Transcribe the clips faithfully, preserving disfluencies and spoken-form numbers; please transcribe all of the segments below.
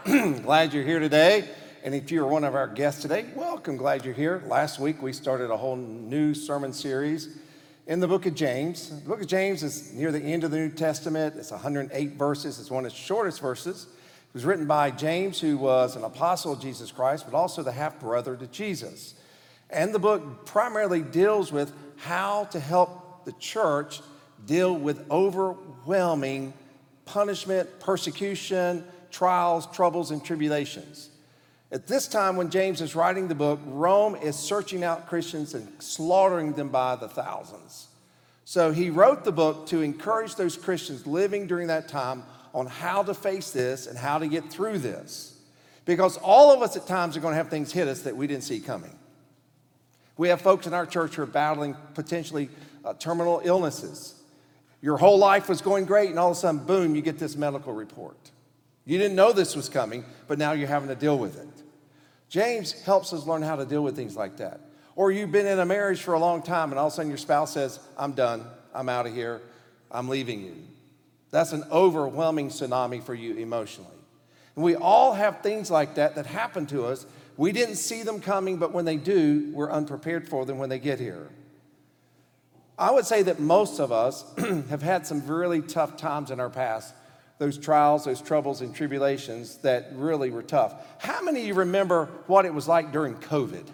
Glad you're here today. And if you're one of our guests today, welcome. Glad you're here. Last week we started a whole new sermon series in the book of James. The book of James is near the end of the New Testament. It's one hundred eight verses. It's one of the shortest verses. It was written by James, who was an apostle of Jesus Christ, but also the half-brother to Jesus. And the book primarily deals with how to help the church deal with overwhelming punishment, persecution, trials, troubles, and tribulations. At this time when James is writing the book, Rome is searching out Christians and slaughtering them by the thousands. So he wrote the book to encourage those Christians living during that time on how to face this and how to get through this. Because all of us at times are going to have things hit us that we didn't see coming. We have folks in our church who are battling potentially uh, terminal illnesses. Your whole life was going great, and all of a sudden, boom, you get this medical report. You didn't know this was coming, but now you're having to deal with it. James helps us learn how to deal with things like that. Or you've been in a marriage for a long time, and all of a sudden your spouse says, I'm done, I'm out of here, I'm leaving you. That's an overwhelming tsunami for you emotionally. And we all have things like that that happen to us. We didn't see them coming, but when they do, we're unprepared for them when they get here. I would say that most of us have had some really tough times in our past, those trials, those troubles and tribulations that really were tough. How many of you remember what it was like during COVID?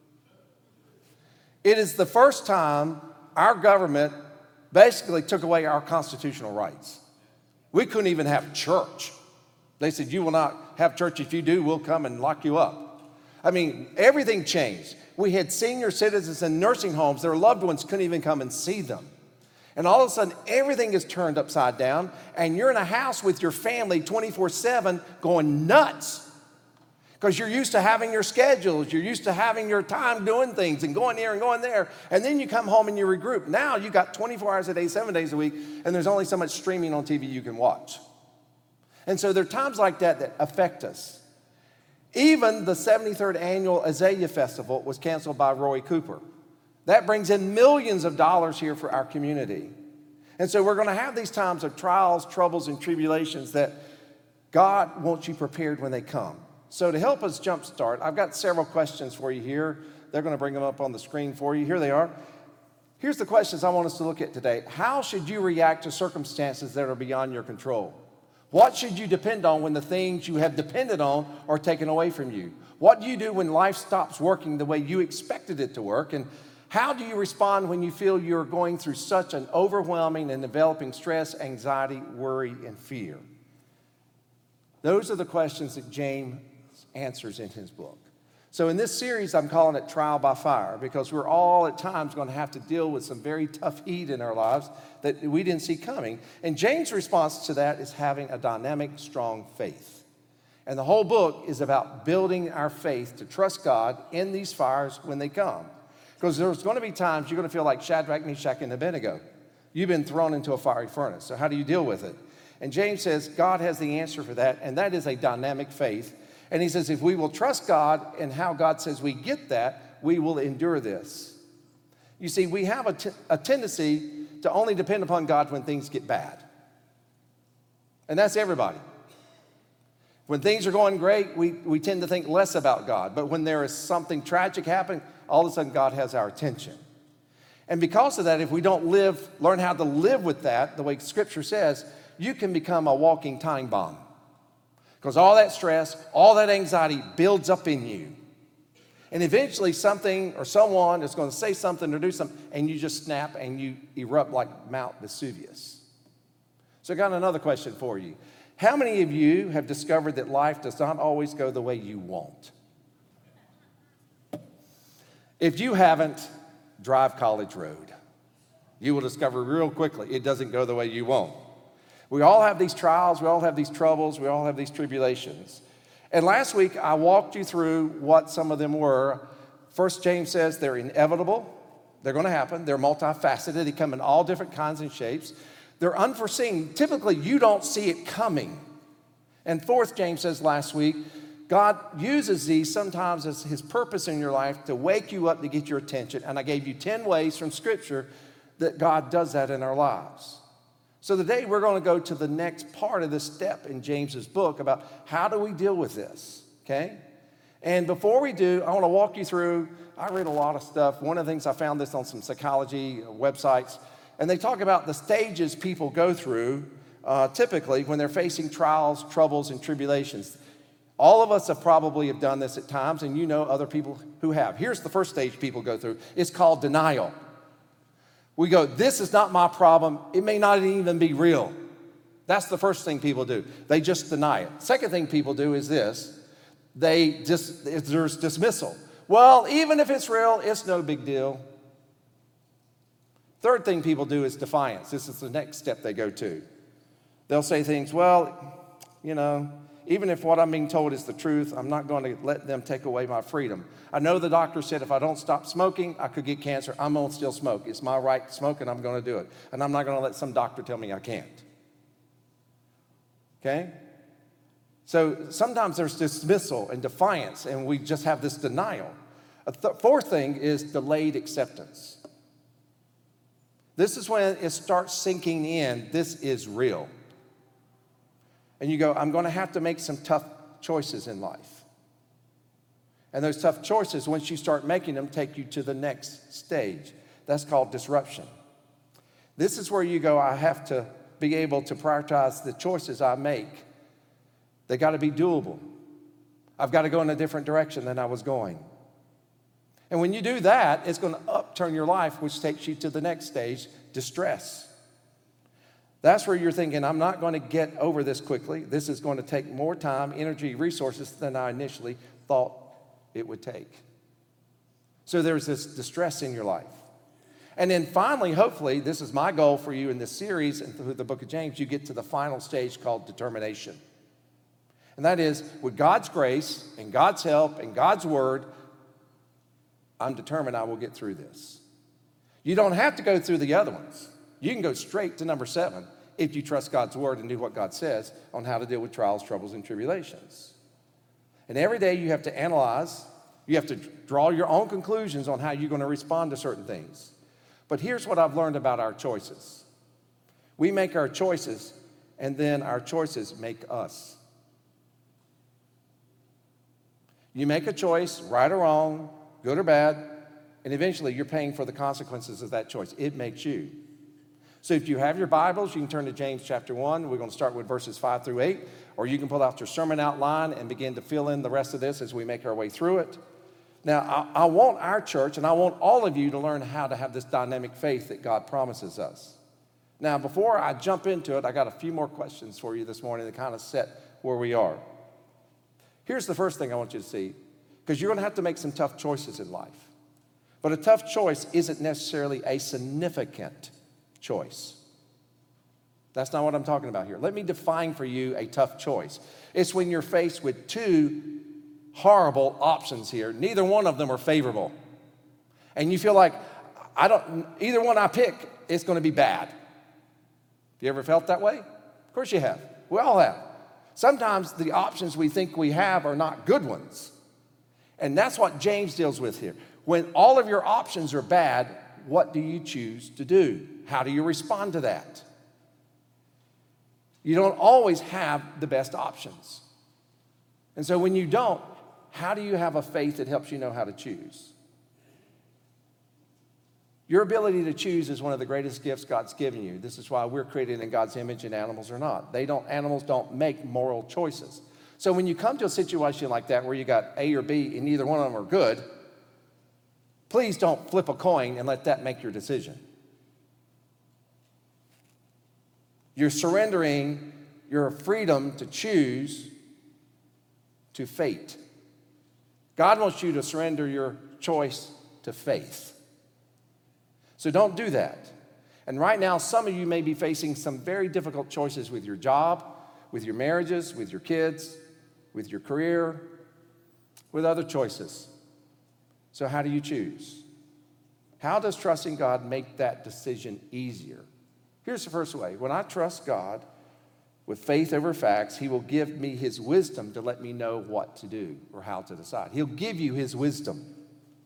It is the first time our government basically took away our constitutional rights. We couldn't even have church. They said, you will not have church. If you do, we'll come and lock you up. I mean, everything changed. We had senior citizens in nursing homes. Their loved ones couldn't even come and see them. And all of a sudden, everything is turned upside down, and you're in a house with your family twenty-four seven going nuts because you're used to having your schedules. You're used to having your time doing things and going here and going there. And then you come home and you regroup. Now you got twenty-four hours a day, seven days a week, and there's only so much streaming on T V you can watch. And so there are times like that that affect us. Even the seventy-third annual Azalea Festival was canceled by Roy Cooper. That brings in millions of dollars here for our community. And so we're going to have these times of trials, troubles, and tribulations that God wants you prepared when they come. So to help us jumpstart, I've got several questions for you here. They're going to bring them up on the screen for you. Here they are. Here's the questions I want us to look at today. How should you react to circumstances that are beyond your control? What should you depend on when the things you have depended on are taken away from you? What do you do when life stops working the way you expected it to work? And how do you respond when you feel you're going through such an overwhelming and developing stress, anxiety, worry, and fear? Those are the questions that James answers in his book. So in this series, I'm calling it Trial by Fire, because we're all at times going to have to deal with some very tough heat in our lives that we didn't see coming. And James' response to that is having a dynamic, strong faith. And the whole book is about building our faith to trust God in these fires when they come. Because there's going to be times you're going to feel like Shadrach, Meshach, and Abednego. You've been thrown into a fiery furnace. So how do you deal with it? And James says God has the answer for that, and that is a dynamic faith. And he says if we will trust God and how God says we get that, we will endure this. You see, we have a, t- a tendency to only depend upon God when things get bad. And that's everybody. When things are going great, we, we tend to think less about God. But when there is something tragic happening, all of a sudden God has our attention. And because of that, if we don't live, learn how to live with that, the way Scripture says, you can become a walking time bomb. Because all that stress, all that anxiety builds up in you. And eventually something or someone is going to say something or do something, and you just snap and you erupt like Mount Vesuvius. So I got another question for you. How many of you have discovered that life does not always go the way you want? If you haven't, drive College Road. You will discover real quickly it doesn't go the way you want. We all have these trials, we all have these troubles, we all have these tribulations. And last week, I walked you through what some of them were. First, James says they're inevitable. They're going to happen. They're multifaceted. They come in all different kinds and shapes. They're unforeseen. Typically, you don't see it coming. And fourth, James says last week, God uses these sometimes as his purpose in your life to wake you up to get your attention. And I gave you ten ways from Scripture that God does that in our lives. So today we're going to go to the next part of this step in James's book about how do we deal with this, okay? And before we do, I want to walk you through, I read a lot of stuff. One of the things I found this on some psychology websites, and they talk about the stages people go through uh, typically when they're facing trials, troubles, and tribulations. All of us have probably have done this at times, and you know other people who have. Here's the first stage people go through. It's called denial. We go, this is not my problem. It may not even be real. That's the first thing people do. They just deny it. Second thing people do is this. They just, there's dismissal. Well, even if it's real, it's no big deal. Third thing people do is defiance. This is the next step they go to. They'll say things, well, you know, even if what I'm being told is the truth, I'm not going to let them take away my freedom. I know the doctor said if I don't stop smoking, I could get cancer. I'm going to still smoke. It's my right to smoke, and I'm going to do it. And I'm not going to let some doctor tell me I can't. Okay? So sometimes there's dismissal and defiance, and we just have this denial. A th- fourth thing is delayed acceptance. This is when it starts sinking in, this is real. And you go, I'm going to have to make some tough choices in life. And those tough choices, once you start making them, take you to the next stage. That's called disruption. This is where you go, I have to be able to prioritize the choices I make. They got to be doable. I've got to go in a different direction than I was going. And when you do that, it's going to upturn your life, which takes you to the next stage, distress. That's where you're thinking, I'm not going to get over this quickly. This is going to take more time, energy, resources than I initially thought it would take. So there's this distress in your life. And then finally, hopefully, this is my goal for you in this series and through the book of James, you get to the final stage called determination. And that is, with God's grace and God's help and God's word, I'm determined I will get through this. You don't have to go through the other ones. You can go straight to number seven if you trust God's word and do what God says on how to deal with trials, troubles, and tribulations. And every day you have to analyze, you have to draw your own conclusions on how you're going to respond to certain things. But here's what I've learned about our choices. We make our choices, and then our choices make us. You make a choice, right or wrong, good or bad, and eventually you're paying for the consequences of that choice. It makes you. So if you have your Bibles, you can turn to James chapter one. We're going to start with verses five through eight, or you can pull out your sermon outline and begin to fill in the rest of this as we make our way through it. Now, I, I want our church, and I want all of you to learn how to have this dynamic faith that God promises us. Now, before I jump into it, I got a few more questions for you this morning to kind of set where we are. Here's the first thing I want you to see, because you're going to have to make some tough choices in life. But a tough choice isn't necessarily a significant choice. That's not what I'm talking about here. Let me define for you a tough choice. It's when you're faced with two horrible options here. Neither one of them are favorable. And you feel like, I don't, either one I pick, it's going to be bad. Have you ever felt that way? Of course you have. We all have. Sometimes the options we think we have are not good ones. And that's what James deals with here. When all of your options are bad, what do you choose to do? How do you respond to that? You don't always have the best options. And so when you don't, how do you have a faith that helps you know how to choose? Your ability to choose is one of the greatest gifts God's given you. This is why we're created in God's image and animals are not. They don't, animals don't make moral choices. So when you come to a situation like that where you got A or B and neither one of them are good, please don't flip a coin and let that make your decision. You're surrendering your freedom to choose to fate. God wants you to surrender your choice to faith. So don't do that. And right now, some of you may be facing some very difficult choices with your job, with your marriages, with your kids, with your career, with other choices. So how do you choose? How does trusting God make that decision easier? Here's the first way. When I trust God with faith over facts, he will give me his wisdom to let me know what to do or how to decide. He'll give you his wisdom.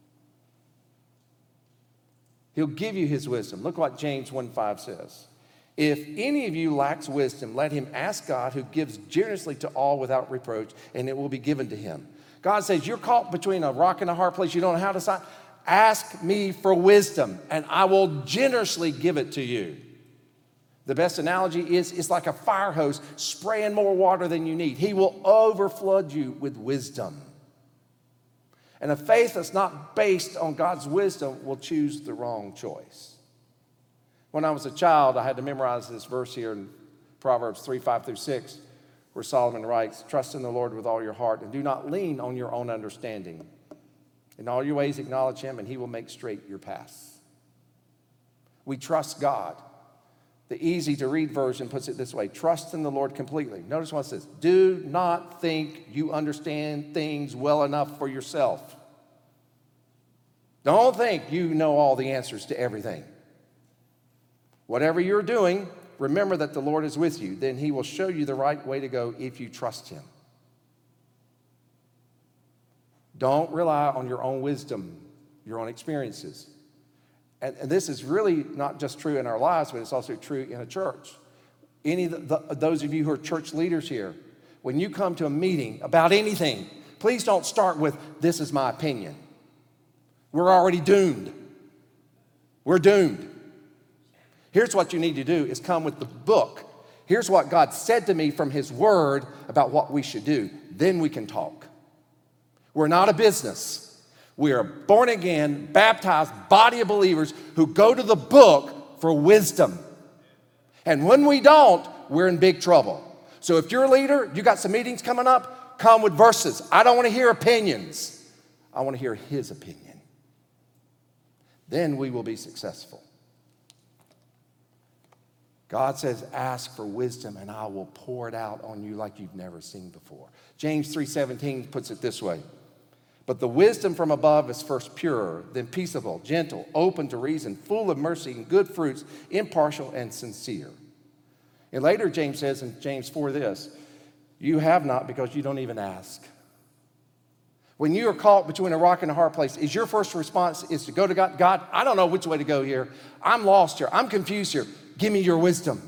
He'll give you his wisdom. Look what James one five says. If any of you lacks wisdom, let him ask God, who gives generously to all without reproach, and it will be given to him. God says, you're caught between a rock and a hard place. You don't know how to decide. Ask me for wisdom, and I will generously give it to you. The best analogy is it's like a fire hose spraying more water than you need. He will overflood you with wisdom. And a faith that's not based on God's wisdom will choose the wrong choice. When I was a child, I had to memorize this verse here in Proverbs three, five through six, where Solomon writes, trust in the Lord with all your heart and do not lean on your own understanding. In all your ways acknowledge him and he will make straight your paths. We trust God. The easy to read version puts it this way, trust in the Lord completely. Notice what it says, do not think you understand things well enough for yourself. Don't think you know all the answers to everything. Whatever you're doing, remember that the Lord is with you. Then he will show you the right way to go if you trust him. Don't rely on your own wisdom, your own experiences. And, and this is really not just true in our lives, but it's also true in a church. Any of the, the, those of you who are church leaders here, when you come to a meeting about anything, please don't start with, this is my opinion. We're already doomed. We're doomed. Here's what you need to do is come with the book. Here's what God said to me from his word about what we should do. Then we can talk. We're not a business. We are born again, baptized body of believers who go to the book for wisdom. And when we don't, we're in big trouble. So if you're a leader, you got some meetings coming up, come with verses. I don't want to hear opinions. I want to hear his opinion. Then we will be successful. God says, ask for wisdom and I will pour it out on you like you've never seen before. James three seventeen puts it this way. But the wisdom from above is first pure, then peaceable, gentle, open to reason, full of mercy and good fruits, impartial and sincere. And later James says in James four this, you have not because you don't even ask. When you are caught between a rock and a hard place, is your first response is to go to God? God, I don't know which way to go here. I'm lost here. I'm confused here. Give me your wisdom.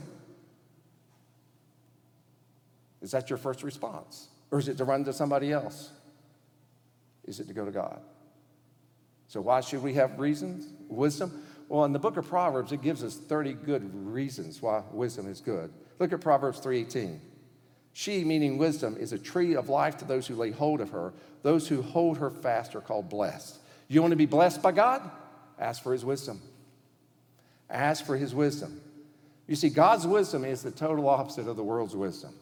Is that your first response? Or is it to run to somebody else? Is it to go to God? So why should we have reasons, wisdom? Well, in the book of Proverbs, it gives us thirty good reasons why wisdom is good. Look at Proverbs three eighteen. She, meaning wisdom, is a tree of life to those who lay hold of her. Those who hold her fast are called blessed. You want to be blessed by God? Ask for his wisdom. Ask for his wisdom. You see, God's wisdom is the total opposite of the world's wisdom.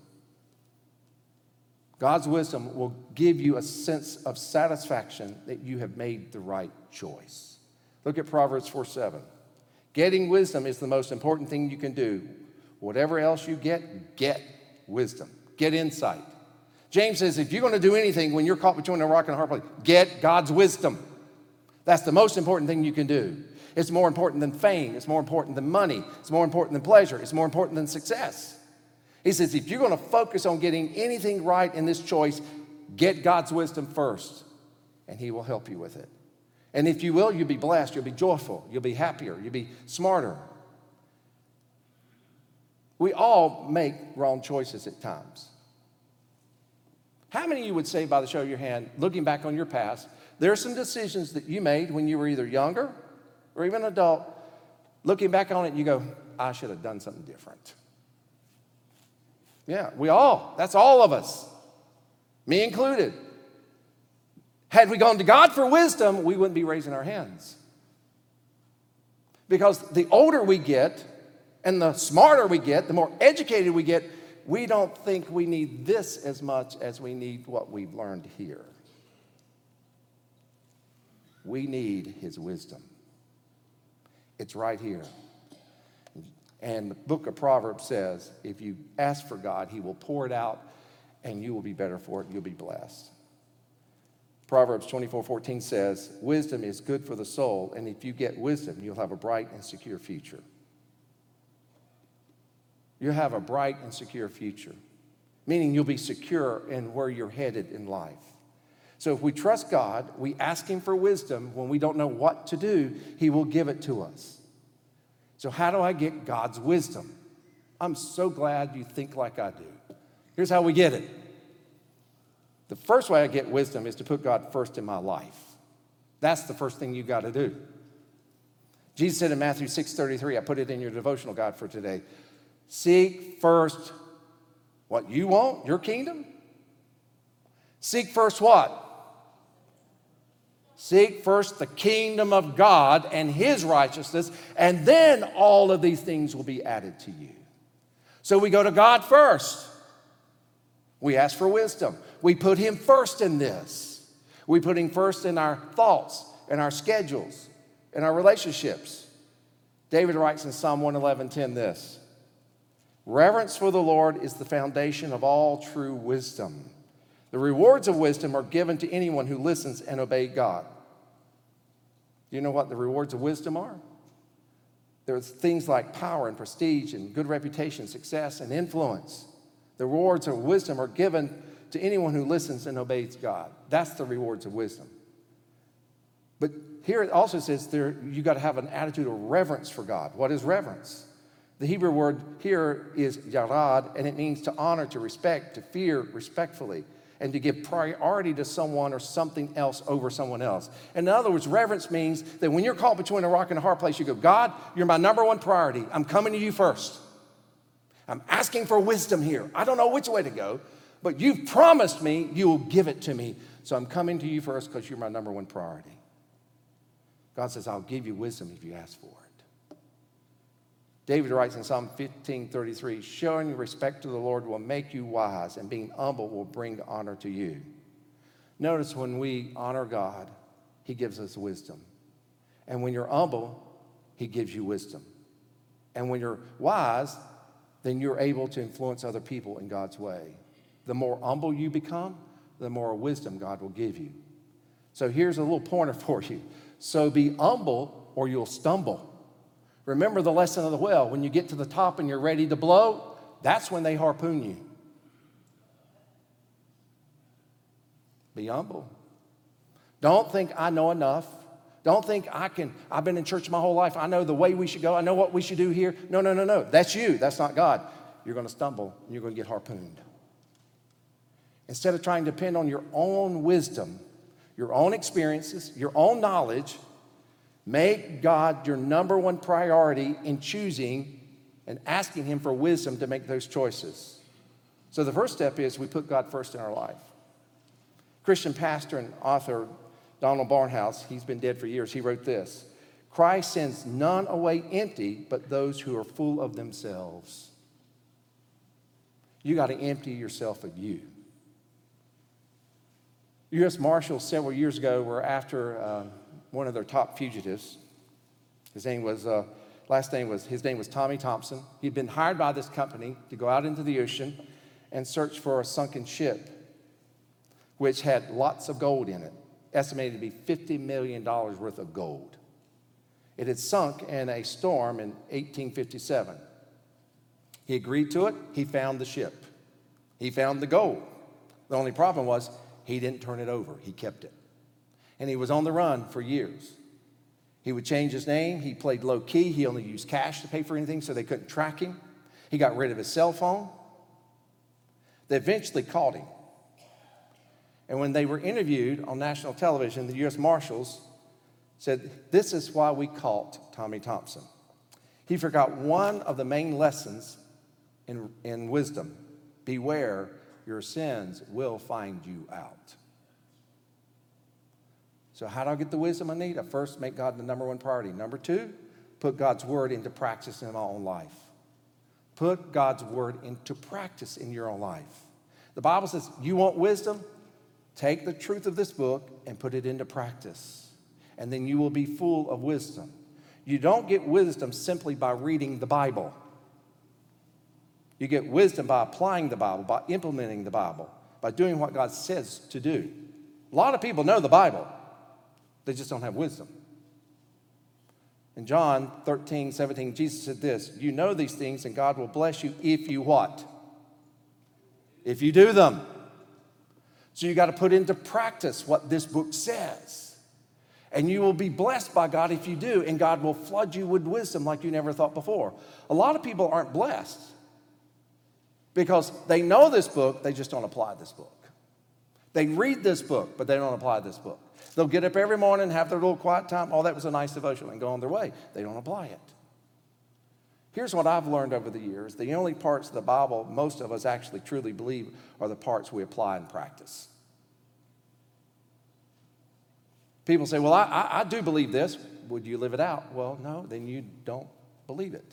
God's wisdom will give you a sense of satisfaction that you have made the right choice. Look at Proverbs four seven. Getting wisdom is the most important thing you can do. Whatever else you get, get wisdom. Get insight. James says if you're going to do anything when you're caught between a rock and a hard place, get God's wisdom. That's the most important thing you can do. It's more important than fame. It's more important than money. It's more important than pleasure. It's more important than success. He says, if you're going to focus on getting anything right in this choice, get God's wisdom first, and he will help you with it. And if you will, you'll be blessed. You'll be joyful. You'll be happier. You'll be smarter. We all make wrong choices at times. How many of you would say, by the show of your hand, looking back on your past, there are some decisions that you made when you were either younger or even an adult, looking back on it, you go, I should have done something different. Yeah, we all, that's all of us, me included. Had we gone to God for wisdom, we wouldn't be raising our hands. Because the older we get and the smarter we get, the more educated we get, we don't think we need this as much as we need what we've learned here. We need his wisdom. It's right here. And the book of Proverbs says, if you ask for God, he will pour it out and you will be better for it. You'll be blessed. Proverbs twenty-four fourteen says, wisdom is good for the soul, and if you get wisdom, you'll have a bright and secure future. You'll have a bright and secure future, meaning you'll be secure in where you're headed in life. So if we trust God, we ask him for wisdom. When we don't know what to do, he will give it to us. So how do I get God's wisdom? I'm so glad you think like I do. Here's how we get it. The first way I get wisdom is to put God first in my life. That's the first thing you got to do. Jesus said in Matthew six thirty-three, I put it in your devotional guide for today, seek first what you want, your kingdom. Seek first what? Seek first the kingdom of God and his righteousness, and then all of these things will be added to you. So we go to God first. We ask for wisdom. We put him first in this. We put him first in our thoughts, in our schedules, in our relationships. David writes in Psalm one eleven ten this, reverence for the Lord is the foundation of all true wisdom. The rewards of wisdom are given to anyone who listens and obeys God. Do you know what the rewards of wisdom are? There's things like power and prestige and good reputation, success and influence. The rewards of wisdom are given to anyone who listens and obeys God. That's the rewards of wisdom. But here it also says there you got to have an attitude of reverence for God. What is reverence? The Hebrew word here is yarad, and it means to honor, to respect, to fear respectfully, and to give priority to someone or something else over someone else. In other words, reverence means that when you're caught between a rock and a hard place, you go, God, you're my number one priority. I'm coming to you first. I'm asking for wisdom here. I don't know which way to go, but you've promised me you will give it to me. So I'm coming to you first because you're my number one priority. God says, I'll give you wisdom if you ask for it. David writes in Psalm fifteen thirty-three, showing respect to the Lord will make you wise, and being humble will bring honor to you. Notice when we honor God, he gives us wisdom. And when you're humble, he gives you wisdom. And when you're wise, then you're able to influence other people in God's way. The more humble you become, the more wisdom God will give you. So here's a little pointer for you. So be humble or you'll stumble. Remember the lesson of the whale. When you get to the top and you're ready to blow, that's when they harpoon you. Be humble. Don't think I know enough. Don't think I can, I've been in church my whole life. I know the way we should go. I know what we should do here. No, no, no, no. That's you. That's not God. You're going to stumble and you're going to get harpooned. Instead of trying to depend on your own wisdom, your own experiences, your own knowledge, make God your number one priority in choosing and asking him for wisdom to make those choices. So the first step is we put God first in our life. Christian pastor and author Donald Barnhouse, he's been dead for years, he wrote this, Christ sends none away empty, but those who are full of themselves. You got to empty yourself of you. U S Marshals several years ago were after uh, one of their top fugitives. His name was, uh, last name was, his name was Tommy Thompson. He'd been hired by this company to go out into the ocean and search for a sunken ship, which had lots of gold in it, estimated to be fifty million dollars worth of gold. It had sunk in a storm in eighteen fifty-seven. He agreed to it. He found the ship. He found the gold. The only problem was he didn't turn it over. He kept it. And he was on the run for years. He would change his name. He played low key. He only used cash to pay for anything so they couldn't track him. He got rid of his cell phone. They eventually caught him. And when they were interviewed on national television, the U S Marshals said, this is why we caught Tommy Thompson. He forgot one of the main lessons in, in wisdom. Beware, your sins will find you out. So how do I get the wisdom I need? I first make God the number one priority. Number two, put God's word into practice in my own life. Put God's word into practice in your own life. The Bible says, you want wisdom? Take the truth of this book and put it into practice. And then you will be full of wisdom. You don't get wisdom simply by reading the Bible. You get wisdom by applying the Bible, by implementing the Bible, by doing what God says to do. A lot of people know the Bible. They just don't have wisdom. In John thirteen, seventeen, Jesus said this, you know these things and God will bless you if you what? If you do them. So you got to put into practice what this book says. And you will be blessed by God if you do, and God will flood you with wisdom like you never thought before. A lot of people aren't blessed Because they know this book, they just don't apply this book. They read this book, but they don't apply this book. They'll get up every morning, have their little quiet time. Oh, that was a nice devotional, and go on their way. They don't apply it. Here's what I've learned over the years. The only parts of the Bible most of us actually truly believe are the parts we apply and practice. People say, well, I, I, I do believe this. Would you live it out? Well, no, then you don't believe it.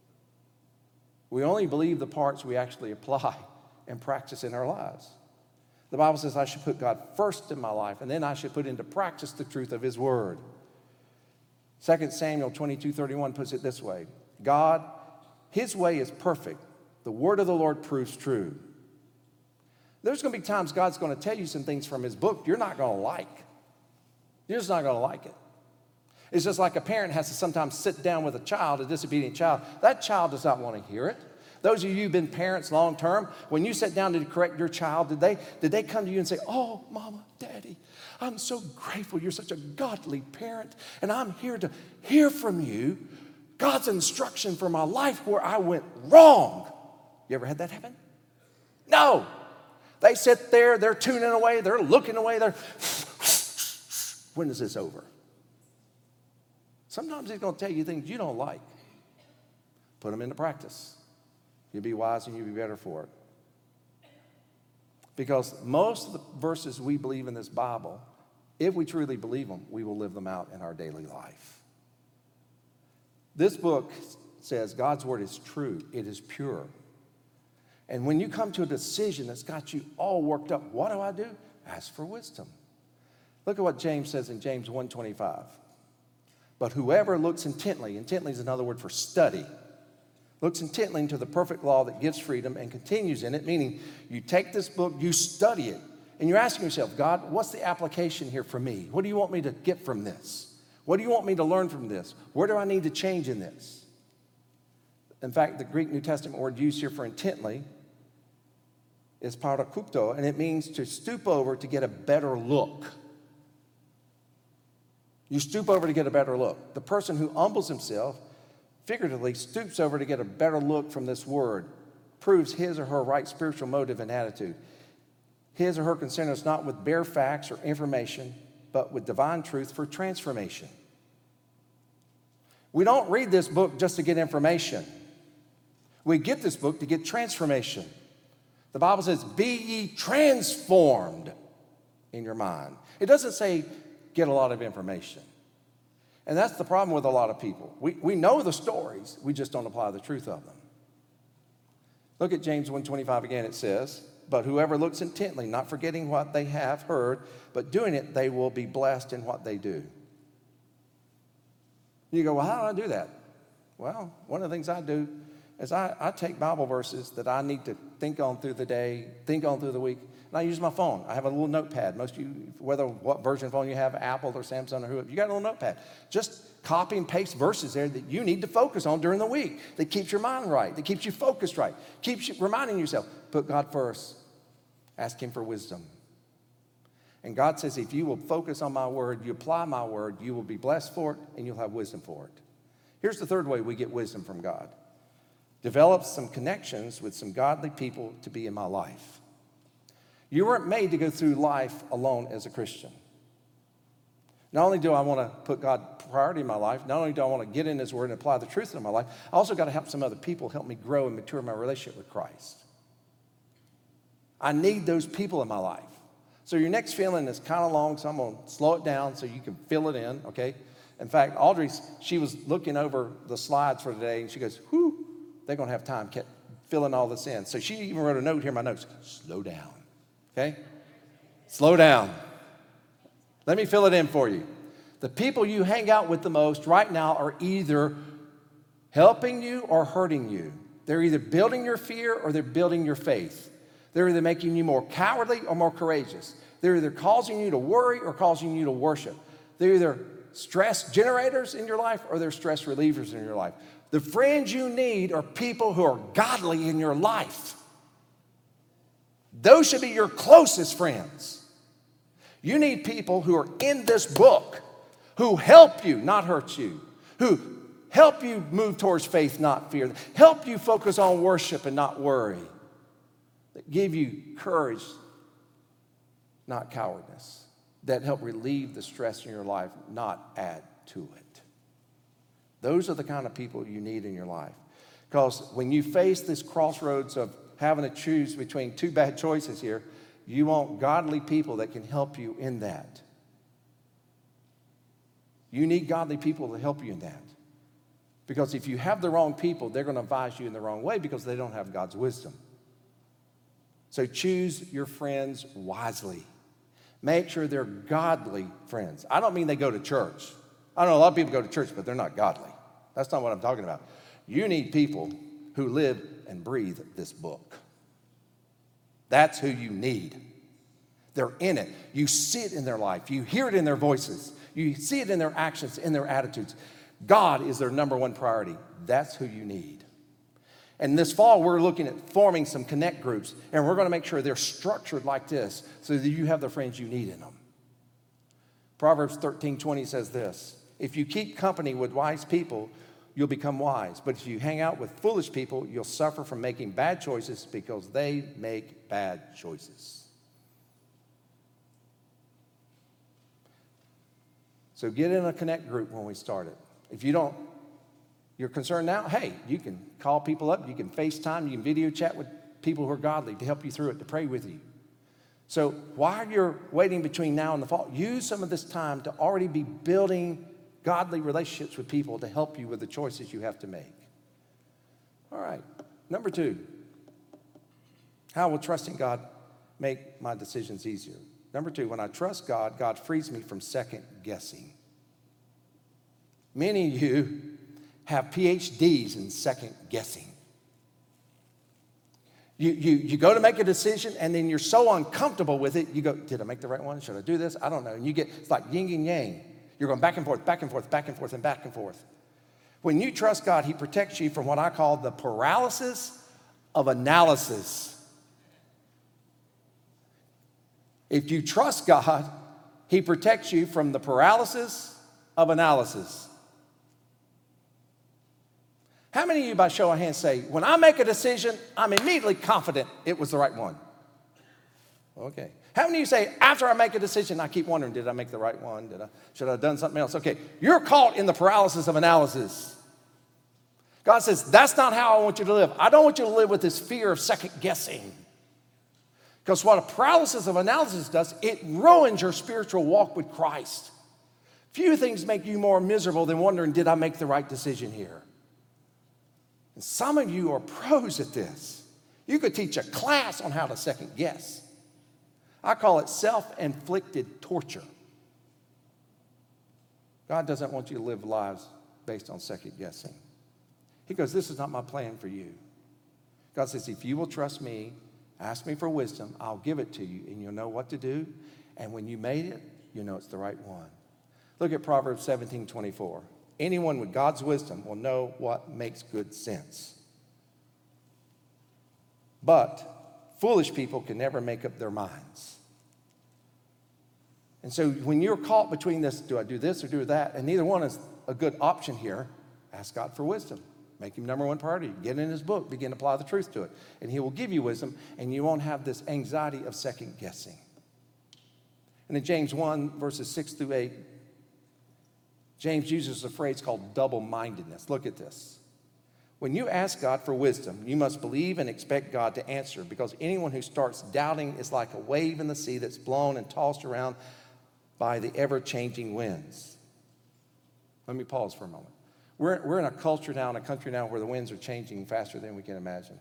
We only believe the parts we actually apply and practice in our lives. The Bible says I should put God first in my life, and then I should put into practice the truth of his word. Second Samuel twenty-two thirty-one puts it this way. God, his way is perfect. The word of the Lord proves true. There's going to be times God's going to tell you some things from his book you're not going to like. You're just not going to like it. It's just like a parent has to sometimes sit down with a child, a disobedient child. That child does not want to hear it. Those of you who've been parents long term, when you sat down to correct your child, did they, did they come to you and say, oh, Mama, Daddy, I'm so grateful you're such a godly parent, and I'm here to hear from you God's instruction for my life where I went wrong. You ever had that happen? No. They sit there, they're tuning away, they're looking away, they're, when is this over? Sometimes he's going to tell you things you don't like. Put them into practice. You'll be wise and you'll be better for it. Because most of the verses we believe in this Bible, if we truly believe them, we will live them out in our daily life. This book says God's word is true. It is pure. And when you come to a decision that's got you all worked up, what do I do? Ask for wisdom. Look at what James says in James one twenty-five. But whoever looks intently, intently is another word for study, looks intently into the perfect law that gives freedom and continues in it, meaning you take this book, you study it, and you're asking yourself, God, what's the application here for me? What do you want me to get from this? What do you want me to learn from this? Where do I need to change in this? In fact, the Greek New Testament word used here for intently is parakupto, and it means to stoop over to get a better look. You stoop over to get a better look. The person who humbles himself, figuratively, stoops over to get a better look from this word, proves his or her right spiritual motive and attitude. His or her concern is not with bare facts or information, but with divine truth for transformation. We don't read this book just to get information. We get this book to get transformation. The Bible says, be ye transformed in your mind. It doesn't say get a lot of information. And that's the problem with a lot of people. We, we know the stories, we just don't apply the truth of them. Look at James one twenty-five again. It says, but whoever looks intently, not forgetting what they have heard, but doing it, they will be blessed in what they do. You go, well, how do I do that? Well, one of the things I do is I, I take Bible verses that I need to think on through the day, think on through the week, and I use my phone. I have a little notepad. Most of you, whether what version of phone you have, Apple or Samsung or whoever, you got a little notepad. Just copy and paste verses there that you need to focus on during the week, that keeps your mind right, that keeps you focused right, keeps you reminding yourself, put God first, ask him for wisdom. And God says, if you will focus on my word, you apply my word, you will be blessed for it, and you'll have wisdom for it. Here's the third way we get wisdom from God. Develop some connections with some godly people to be in my life. You weren't made to go through life alone as a Christian. Not only do I want to put God priority in my life, not only do I want to get in his word and apply the truth in my life, I also got to help some other people help me grow and mature my relationship with Christ. I need those people in my life. So your next feeling is kind of long, so I'm going to slow it down so you can fill it in, okay? In fact, Audrey, she was looking over the slides for today, and she goes, whew, they're going to have time kept filling all this in. So she even wrote a note here in my notes, slow down, okay? Slow down. Let me fill it in for you. The people you hang out with the most right now are either helping you or hurting you. They're either building your fear or they're building your faith. They're either making you more cowardly or more courageous. They're either causing you to worry or causing you to worship. They're either stress generators in your life or they're stress relievers in your life. The friends you need are people who are godly in your life. Those should be your closest friends. You need people who are in this book, who help you, not hurt you, who help you move towards faith, not fear, help you focus on worship and not worry. that give you courage, not cowardness, that help relieve the stress in your life, not add to it. Those are the kind of people you need in your life. Because when you face this crossroads of having to choose between two bad choices here, you want godly people that can help you in that. You need godly people to help you in that. Because if you have the wrong people, they're going to advise you in the wrong way because they don't have God's wisdom. So choose your friends wisely. Make sure they're godly friends. I don't mean they go to church. I know a lot of people go to church, but they're not godly. That's not what I'm talking about. You need people who live and breathe this book. That's who you need. They're in it. You see it in their life. You hear it in their voices. You see it in their actions, in their attitudes. God is their number one priority. That's who you need. And this fall, we're looking at forming some connect groups, and we're going to make sure they're structured like this so that you have the friends you need in them. Proverbs thirteen twenty says this: if you keep company with wise people, you'll become wise. But if you hang out with foolish people, you'll suffer from making bad choices because they make bad choices. So get in a connect group when we start it. If you don't, you're concerned now, hey, you can call people up, you can FaceTime, you can video chat with people who are godly to help you through it, to pray with you. So while you're waiting between now and the fall, use some of this time to already be building godly relationships with people to help you with the choices you have to make. All right, number two, how will trusting God make my decisions easier? Number two, when I trust God, God frees me from second guessing. Many of you have P H Ds in second guessing. You, you, you go to make a decision, and then you're so uncomfortable with it, you go, did I make the right one? Should I do this? I don't know. And you get, it's like yin and yang. You're going back and forth, back and forth, back and forth, and back and forth. When you trust God, he protects you from what I call the paralysis of analysis. If you trust God, he protects you from the paralysis of analysis. How many of you, by show of hands, say, when I make a decision, I'm immediately confident it was the right one? Okay. How many of you say, after I make a decision, I keep wondering, did I make the right one? Did I, should I have done something else? Okay, you're caught in the paralysis of analysis. God says, that's not how I want you to live. I don't want you to live with this fear of second guessing. Because what a paralysis of analysis does, it ruins your spiritual walk with Christ. Few things make you more miserable than wondering, did I make the right decision here? And some of you are pros at this. You could teach a class on how to second guess. I call it self-inflicted torture. God doesn't want you to live lives based on second guessing. He goes, this is not my plan for you. God says, if you will trust me, ask me for wisdom, I'll give it to you, and you'll know what to do. And when you made it, you know it's the right one. Look at Proverbs seventeen twenty-four. Anyone with God's wisdom will know what makes good sense. But foolish people can never make up their minds. And so when you're caught between this, do I do this or do that, and neither one is a good option here, ask God for wisdom. Make him number one priority. Get in his book. Begin to apply the truth to it. And he will give you wisdom, and you won't have this anxiety of second guessing. And in James one, verses six through eight, James uses a phrase called double-mindedness. Look at this. When you ask God for wisdom, you must believe and expect God to answer, because anyone who starts doubting is like a wave in the sea that's blown and tossed around by the ever-changing winds. Let me pause for a moment. We're, we're in a culture now, in a country now, where the winds are changing faster than we can imagine.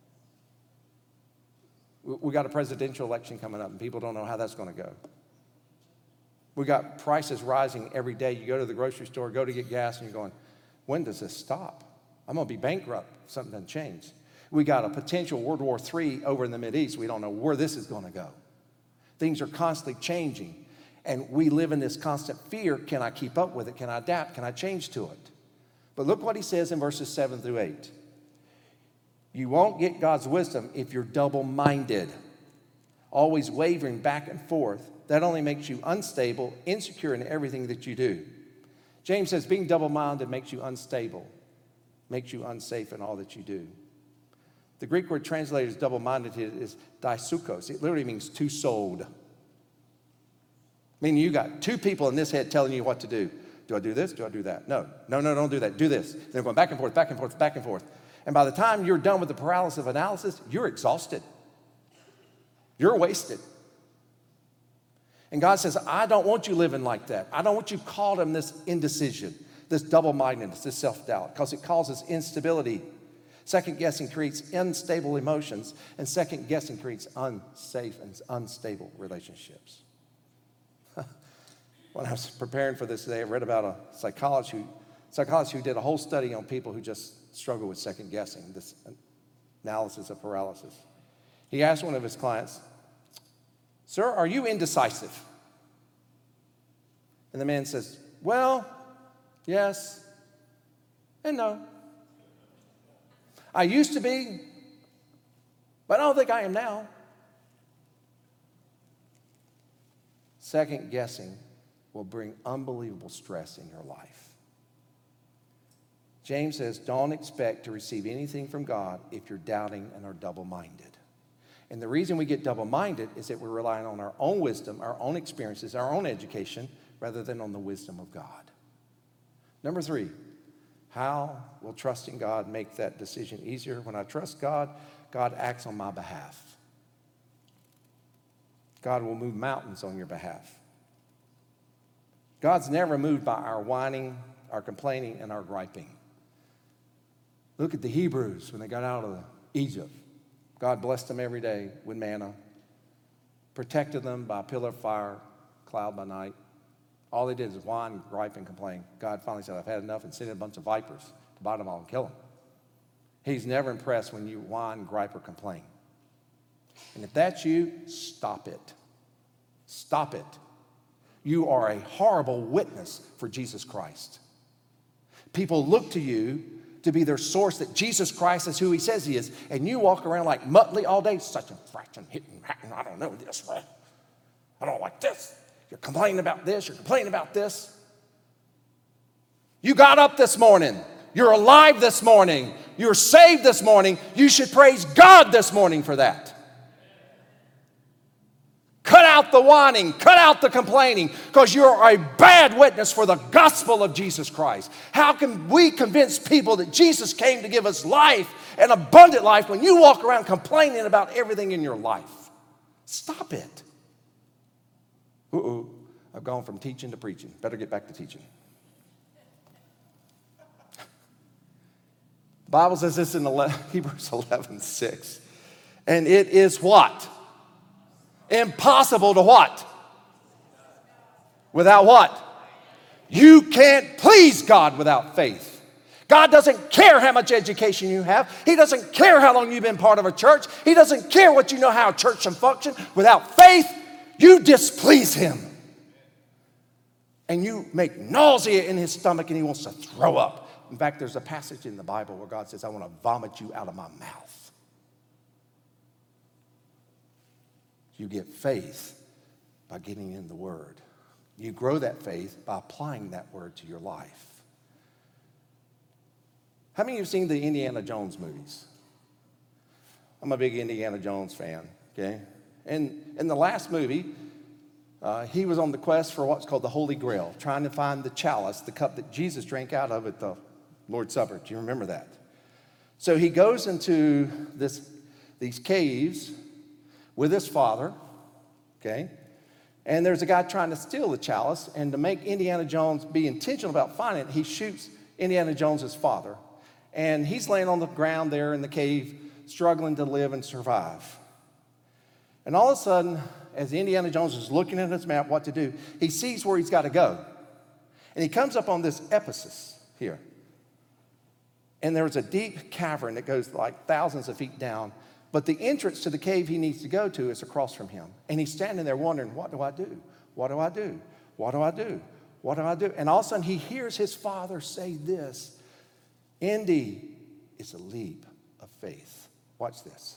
We, we got a presidential election coming up, and people don't know how that's going to go. We got prices rising every day. You go to the grocery store, go to get gas, and you're going, when does this stop? I'm going to be bankrupt if something doesn't change. We got a potential World War Three over in the Mideast. We don't know where this is going to go. Things are constantly changing, and we live in this constant fear. Can I keep up with it? Can I adapt? Can I change to it? But look what he says in verses seven through eight. You won't get God's wisdom if you're double-minded, always wavering back and forth. That only makes you unstable, insecure in everything that you do. James says being double-minded makes you unstable, makes you unsafe in all that you do. The Greek word translated as double-minded is dysukos. It literally means two-souled. Meaning you got two people in this head telling you what to do. Do I do this? Do I do that? No. No, no, don't do that. Do this. They're going back and forth, back and forth, back and forth. And by the time you're done with the paralysis of analysis, you're exhausted. You're wasted. And God says, I don't want you living like that. I don't want you caught in this indecision, this double-mindedness, this self-doubt, because it causes instability. Second guessing creates unstable emotions, and second guessing creates unsafe and unstable relationships. When I was preparing for this today, I read about a psychologist who, psychologist who did a whole study on people who just struggle with second guessing, this analysis of paralysis. He asked one of his clients, "Sir, are you indecisive?" And the man says, "Well, yes and no. I used to be, but I don't think I am now." Second guessing will bring unbelievable stress in your life. James says, don't expect to receive anything from God if you're doubting and are double-minded. And the reason we get double-minded is that we're relying on our own wisdom, our own experiences, our own education, rather than on the wisdom of God. Number three, how will trusting God make that decision easier? When I trust God, God acts on my behalf. God will move mountains on your behalf. God's never moved by our whining, our complaining, and our griping. Look at the Hebrews when they got out of Egypt. God blessed them every day with manna, protected them by a pillar of fire, cloud by night. All they did is whine, gripe, and complain. God finally said, I've had enough, and sent a bunch of vipers to bite them all and kill them. He's never impressed when you whine, gripe, or complain. And if that's you, stop it. Stop it. You are a horrible witness for Jesus Christ. People look to you to be their source, that Jesus Christ is who he says he is, and you walk around like Muttley all day, such a fraction, hitting, hatting, I don't know this, right? I don't like this. You're complaining about this, you're complaining about this. You got up this morning. You're alive this morning. You're saved this morning. You should praise God this morning for that. Cut out the whining, cut out the complaining, because you're a bad witness for the gospel of Jesus Christ. How can we convince people that Jesus came to give us life, and abundant life, when you walk around complaining about everything in your life? Stop it. Uh-oh, I've gone from teaching to preaching. Better get back to teaching. The Bible says this in Hebrews eleven six. And it is what? Impossible to what? Without what? You can't please God without faith. God doesn't care how much education you have. He doesn't care how long you've been part of a church. He doesn't care what you know how a church can function. Without faith, you displease him. And you make nausea in his stomach, and he wants to throw up. In fact, there's a passage in the Bible where God says, I want to vomit you out of my mouth. You get faith by getting in the Word. You grow that faith by applying that Word to your life. How many of you have seen the Indiana Jones movies? I'm a big Indiana Jones fan, okay? And in the last movie, uh, he was on the quest for what's called the Holy Grail, trying to find the chalice, the cup that Jesus drank out of at the Lord's Supper. Do you remember that? So he goes into this, these caves with his father, okay? And there's a guy trying to steal the chalice, and to make Indiana Jones be intentional about finding it, he shoots Indiana Jones' father. And he's laying on the ground there in the cave, struggling to live and survive. And all of a sudden, as Indiana Jones is looking at his map what to do, he sees where he's got to go. And he comes up on this Ephesus here. And there's a deep cavern that goes like thousands of feet down. But the entrance to the cave he needs to go to is across from him. And he's standing there wondering, what do I do? What do I do? What do I do? What do I do? And all of a sudden he hears his father say this, Indy, it's a leap of faith. Watch this.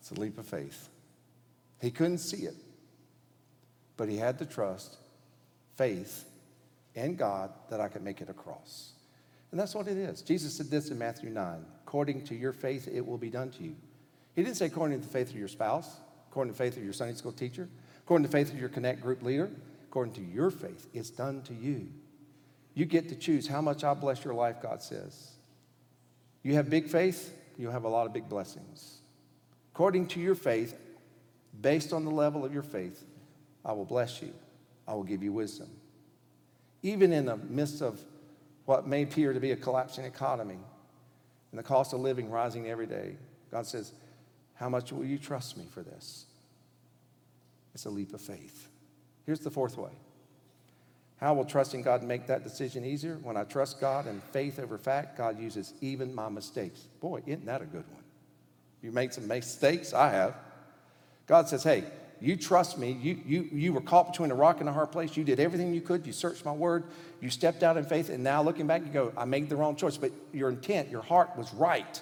It's a leap of faith. He couldn't see it, but he had to trust, faith in God that I could make it across. And that's what it is. Jesus said this in Matthew nine, according to your faith, it will be done to you. He didn't say according to the faith of your spouse, according to the faith of your Sunday school teacher, according to the faith of your Connect group leader, according to your faith, it's done to you. You get to choose how much I bless your life, God says. You have big faith, you'll have a lot of big blessings. According to your faith, based on the level of your faith, I will bless you. I will give you wisdom. Even in the midst of what may appear to be a collapsing economy and the cost of living rising every day, God says, how much will you trust me for this? It's a leap of faith. Here's the fourth way. How will trusting God make that decision easier? When I trust God and faith over fact, God uses even my mistakes. Boy, isn't that a good one? You made some mistakes? I have. God says, hey, you trust me. You, you, you were caught between a rock and a hard place. You did everything you could. You searched my word. You stepped out in faith. And now looking back, you go, I made the wrong choice. But your intent, your heart was right.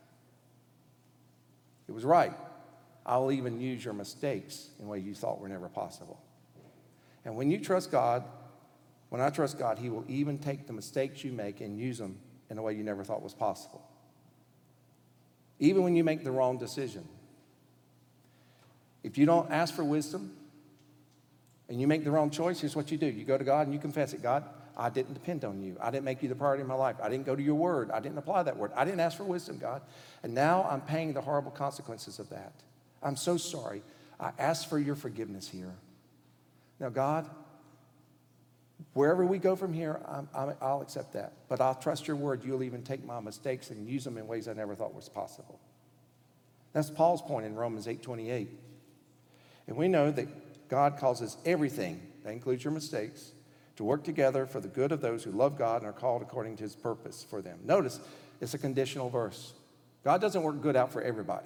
It was right. I'll even use your mistakes in ways you thought were never possible. And when you trust God, when I trust God, he will even take the mistakes you make and use them in a way you never thought was possible. Even when you make the wrong decision. If you don't ask for wisdom and you make the wrong choice, here's what you do. You go to God and you confess it. God, I didn't depend on you. I didn't make you the priority of my life. I didn't go to your word. I didn't apply that word. I didn't ask for wisdom, God. And now I'm paying the horrible consequences of that. I'm so sorry. I ask for your forgiveness here. Now, God, wherever we go from here, I'm, I'm, I'll accept that. But I'll trust your word. You'll even take my mistakes and use them in ways I never thought was possible. That's Paul's point in Romans eight twenty-eight. And we know that God causes everything, that includes your mistakes, to work together for the good of those who love God and are called according to his purpose for them. Notice, it's a conditional verse. God doesn't work good out for everybody.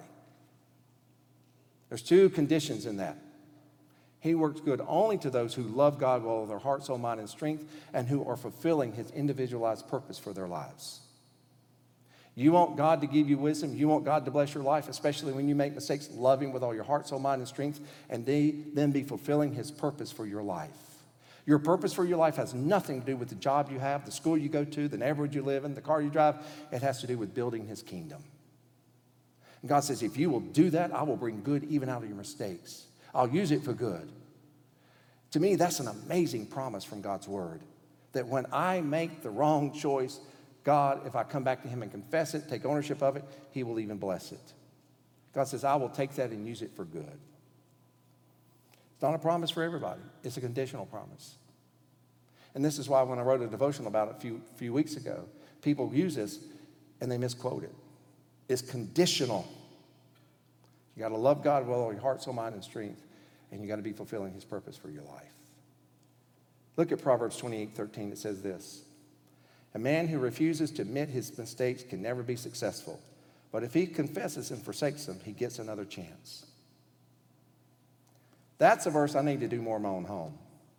There's two conditions in that. He works good only to those who love God with all their heart, soul, mind, and strength, and who are fulfilling his individualized purpose for their lives. You want God to give you wisdom. You want God to bless your life, especially when you make mistakes. Love him with all your heart, soul, mind, and strength, and then be fulfilling his purpose for your life. Your purpose for your life has nothing to do with the job you have, the school you go to, the neighborhood you live in, the car you drive. It has to do with building his kingdom. And God says, if you will do that, I will bring good even out of your mistakes. I'll use it for good. To me, that's an amazing promise from God's word, that when I make the wrong choice, God, if I come back to him and confess it, take ownership of it, he will even bless it. God says, I will take that and use it for good. It's not a promise for everybody. It's a conditional promise. And this is why when I wrote a devotional about it a few, few weeks ago, people use this and they misquote it. It's conditional. You got to love God with all your heart, soul, mind, and strength, and you got to be fulfilling his purpose for your life. Look at Proverbs twenty-eight thirteen. It says this. A man who refuses to admit his mistakes can never be successful. But if he confesses and forsakes them, he gets another chance. That's a verse I need to do more in my own home.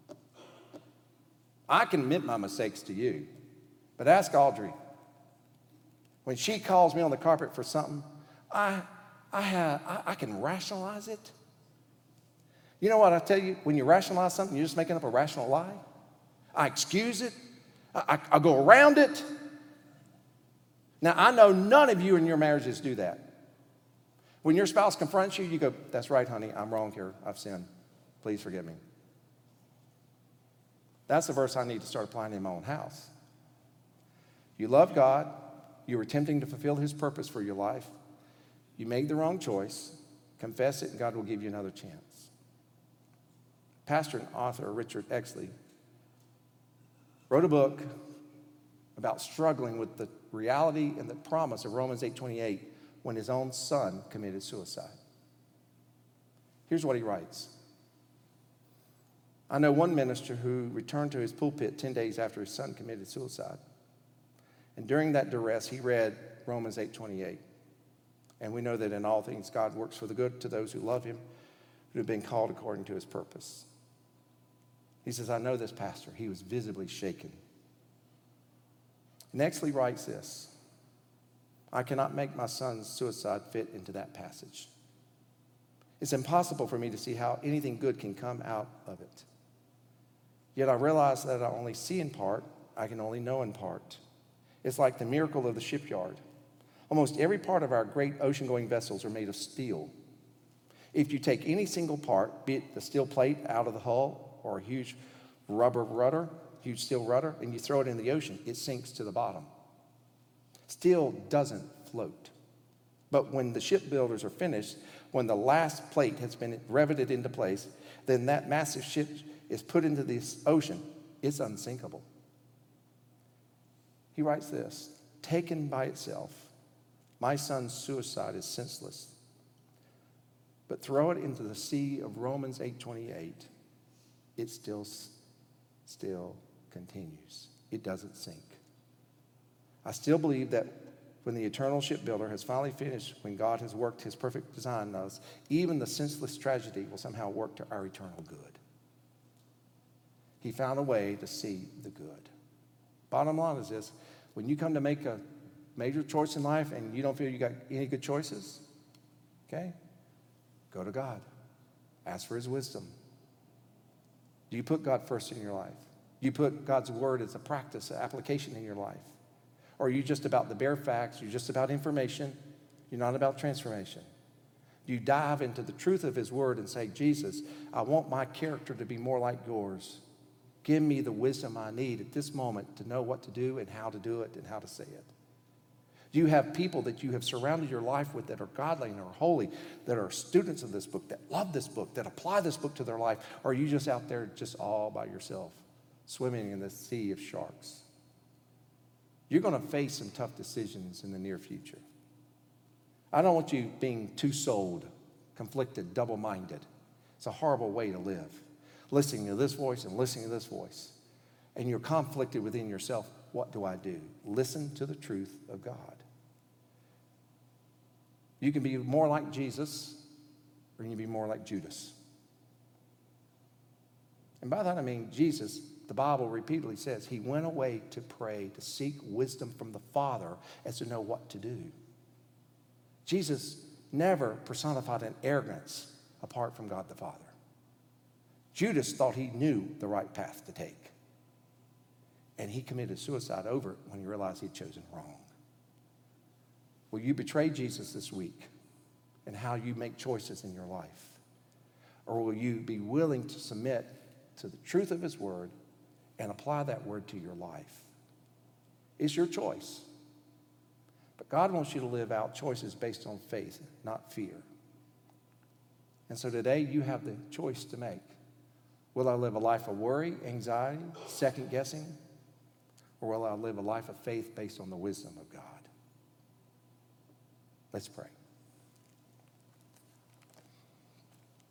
I can admit my mistakes to you, but ask Audrey. When she calls me on the carpet for something, I, I, have, I, I can rationalize it. You know what I tell you? When you rationalize something, you're just making up a rational lie. I excuse it. I, I go around it. Now, I know none of you in your marriages do that. When your spouse confronts you, you go, that's right, honey, I'm wrong here. I've sinned. Please forgive me. That's the verse I need to start applying in my own house. You love God. You were attempting to fulfill his purpose for your life. You made the wrong choice. Confess it, and God will give you another chance. Pastor and author Richard Exley wrote a book about struggling with the reality and the promise of Romans eight twenty-eight when his own son committed suicide. Here's what he writes. I know one minister who returned to his pulpit ten days after his son committed suicide. And during that duress, he read Romans eight twenty-eight. And we know that in all things, God works for the good to those who love him, who have been called according to his purpose. He says, I know this pastor. He was visibly shaken. Next, he writes this. I cannot make my son's suicide fit into that passage. It's impossible for me to see how anything good can come out of it. Yet I realize that I only see in part, I can only know in part. It's like the miracle of the shipyard. Almost every part of our great ocean-going vessels are made of steel. If you take any single part, be it the steel plate out of the hull or a huge rubber rudder, huge steel rudder, and you throw it in the ocean, it sinks to the bottom. Steel doesn't float. But when the shipbuilders are finished, when the last plate has been riveted into place, then that massive ship is put into this ocean. It's unsinkable. He writes this, taken by itself, my son's suicide is senseless. But throw it into the sea of Romans eight twenty-eight, it still, still continues. It doesn't sink. I still believe that when the eternal shipbuilder has finally finished, when God has worked his perfect design on us, even the senseless tragedy will somehow work to our eternal good. He found a way to see the good. Bottom line is this, when you come to make a major choice in life and you don't feel you got any good choices, okay, go to God. Ask for his wisdom. Do you put God first in your life? Do you put God's word as a practice, an application in your life? Or are you just about the bare facts? You're just about information? You're not about transformation? Do you dive into the truth of his word and say, Jesus, I want my character to be more like yours. Give me the wisdom I need at this moment to know what to do and how to do it and how to say it. Do you have people that you have surrounded your life with that are godly and are holy, that are students of this book, that love this book, that apply this book to their life? Or are you just out there just all by yourself, swimming in the sea of sharks? You're going to face some tough decisions in the near future. I don't want you being two-souled, conflicted, double-minded. It's a horrible way to live, listening to this voice and listening to this voice. And you're conflicted within yourself. What do I do? Listen to the truth of God. You can be more like Jesus, or you can be more like Judas. And by that I mean Jesus, the Bible repeatedly says, he went away to pray, to seek wisdom from the Father as to know what to do. Jesus never personified an arrogance apart from God the Father. Judas thought he knew the right path to take. And he committed suicide over it when he realized he'd chosen wrong. Will you betray Jesus this week in how you make choices in your life? Or will you be willing to submit to the truth of his word and apply that word to your life? It's your choice. But God wants you to live out choices based on faith, not fear. And so today you have the choice to make. Will I live a life of worry, anxiety, second guessing? Or will I live a life of faith based on the wisdom of God? Let's pray.